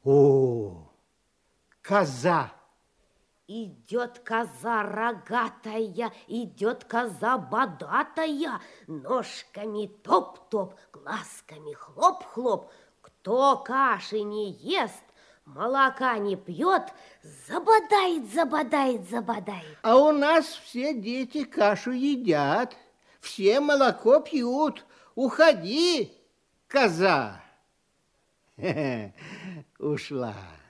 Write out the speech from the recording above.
О, коза. Идет коза рогатая, идет коза бодатая, ножками топ-топ, глазками хлоп-хлоп. Кто каши не ест, молока не пьет, забодает, забодает, забодает. А у нас все дети кашу едят, все молоко пьют. Уходи, коза. Ушла.